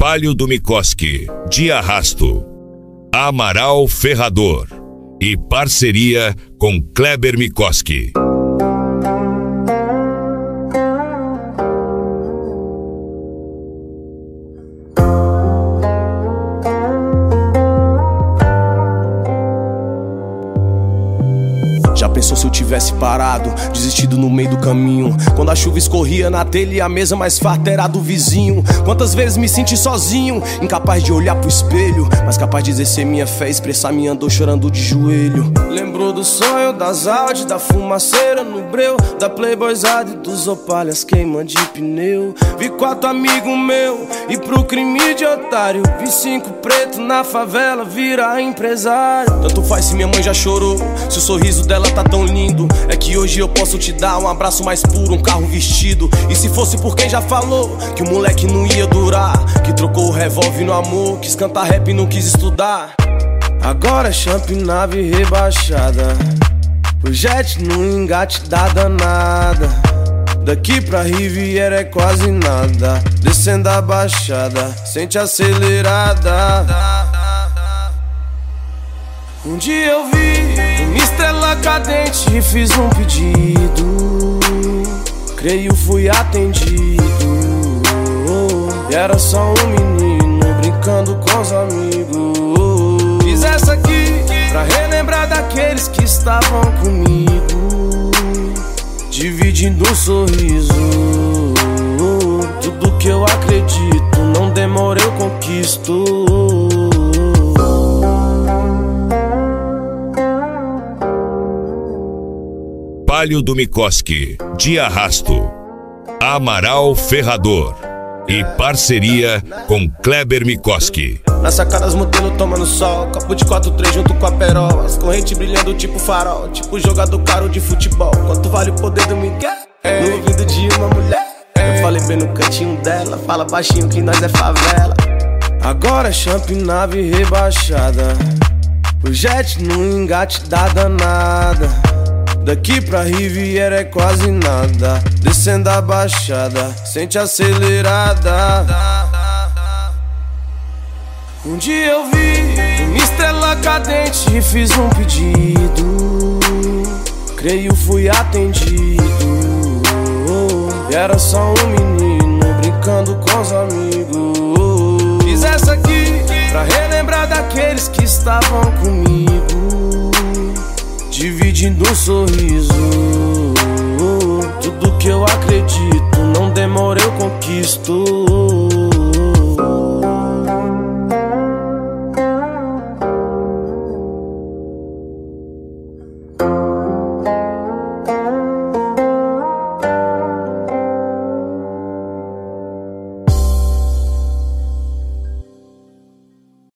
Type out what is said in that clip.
Palio do Micosque, de Arrasto, Amaral Ferrador e parceria com Kleber Micosque. Já pensou se eu tivesse parado, desistido no meio do caminho? Quando a chuva escorria na telha e a mesa mais farta era do vizinho. Quantas vezes me senti sozinho, incapaz de olhar pro espelho, mas capaz de exercer minha fé, expressar minha dor chorando de joelho. Lembrou do sonho, das Audi, da fumaceira no breu, da Playboyzada e dos opalhas queima de pneu. Vi 4 amigos meu e pro crime de otário, vi 5 preto na favela virar empresário. Tanto faz se minha mãe já chorou, se o sorriso dela tá tão lindo. É que hoje eu posso te dar um abraço mais puro, um carro vestido. E se fosse por quem já falou que o moleque não ia durar, que trocou o revólver no amor, quis cantar rap e não quis estudar. Agora é champ, nave rebaixada, o jet no engate da danada. Daqui pra Riviera é quase nada, descendo a baixada, sente acelerada. Um dia eu vi uma estrela cadente e fiz um pedido, creio fui atendido. E era só um menino brincando com os amigos. Fiz essa aqui pra relembrar daqueles que estavam comigo, dividindo um sorriso. Tudo que eu acredito, não demora eu conquisto. Palio do Micosque, de Arrasto, Amaral Ferrador e parceria com Kleber Micosque. Na sacada as modelos tomando sol, copo de 4-3 junto com a perol, as correntes brilhando tipo farol, tipo jogador caro de futebol. Quanto vale o poder do Miguel no ouvido de uma mulher? Eu falei bem no cantinho dela, fala baixinho que nós é favela. Agora é champ, nave rebaixada, o jet no engate da danada. Daqui pra Riviera é quase nada, descendo a baixada, sente acelerada. Um dia eu vi uma estrela cadente e fiz um pedido, creio fui atendido. E era só um menino brincando com os amigos. Fiz essa aqui pra relembrar daqueles que estavam comigo, dividindo um sorriso. Tudo que eu acredito, não demora eu conquisto.